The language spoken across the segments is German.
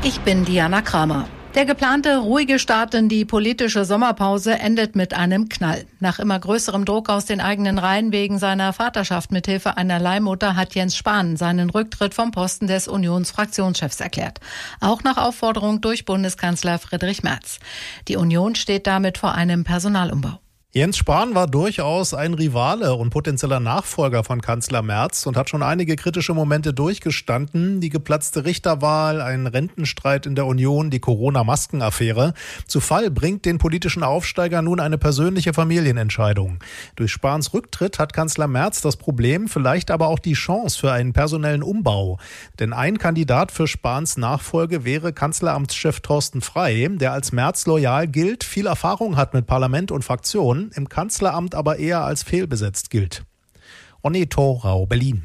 Ich bin Diana Kramer. Der geplante ruhige Start in die politische Sommerpause endet mit einem Knall. Nach immer größerem Druck aus den eigenen Reihen wegen seiner Vaterschaft mithilfe einer Leihmutter hat Jens Spahn seinen Rücktritt vom Posten des Unionsfraktionschefs erklärt. Auch nach Aufforderung durch Bundeskanzler Friedrich Merz. Die Union steht damit vor einem Personalumbau. Jens Spahn war durchaus ein Rivale und potenzieller Nachfolger von Kanzler Merz und hat schon einige kritische Momente durchgestanden. Die geplatzte Richterwahl, ein Rentenstreit in der Union, die Corona-Maskenaffäre. Zu Fall bringt den politischen Aufsteiger nun eine persönliche Familienentscheidung. Durch Spahns Rücktritt hat Kanzler Merz das Problem, vielleicht aber auch die Chance für einen personellen Umbau. Denn ein Kandidat für Spahns Nachfolge wäre Kanzleramtschef Thorsten Frey, der als Merz loyal gilt, viel Erfahrung hat mit Parlament und Fraktionen, im Kanzleramt aber eher als fehlbesetzt gilt. Onni Thorau, Berlin.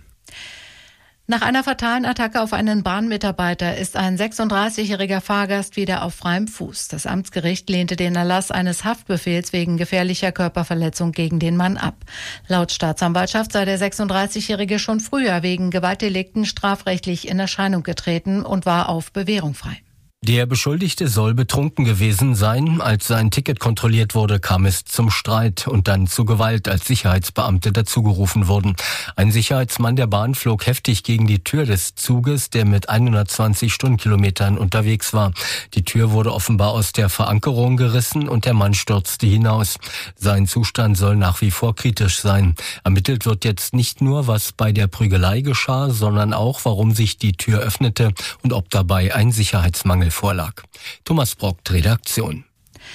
Nach einer fatalen Attacke auf einen Bahnmitarbeiter ist ein 36-jähriger Fahrgast wieder auf freiem Fuß. Das Amtsgericht lehnte den Erlass eines Haftbefehls wegen gefährlicher Körperverletzung gegen den Mann ab. Laut Staatsanwaltschaft sei der 36-jährige schon früher wegen Gewaltdelikten strafrechtlich in Erscheinung getreten und war auf Bewährung frei. Der Beschuldigte soll betrunken gewesen sein. Als sein Ticket kontrolliert wurde, kam es zum Streit und dann zu Gewalt, als Sicherheitsbeamte dazugerufen wurden. Ein Sicherheitsmann der Bahn flog heftig gegen die Tür des Zuges, der mit 120 Stundenkilometern unterwegs war. Die Tür wurde offenbar aus der Verankerung gerissen und der Mann stürzte hinaus. Sein Zustand soll nach wie vor kritisch sein. Ermittelt wird jetzt nicht nur, was bei der Prügelei geschah, sondern auch, warum sich die Tür öffnete und ob dabei ein Sicherheitsmangel vorlag. Thomas Brockt, Redaktion.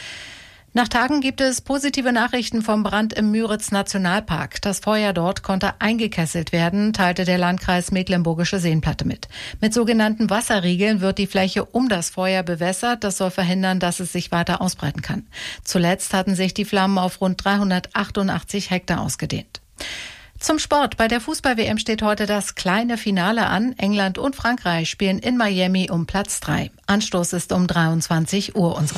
Nach Tagen gibt es positive Nachrichten vom Brand im Müritz-Nationalpark. Das Feuer dort konnte eingekesselt werden, teilte der Landkreis Mecklenburgische Seenplatte mit. Mit sogenannten Wasserriegeln wird die Fläche um das Feuer bewässert. Das soll verhindern, dass es sich weiter ausbreiten kann. Zuletzt hatten sich die Flammen auf rund 388 Hektar ausgedehnt. Zum Sport. Bei der Fußball-WM steht heute das kleine Finale an. England und Frankreich spielen in Miami um Platz 3. Anstoß ist um 23 Uhr.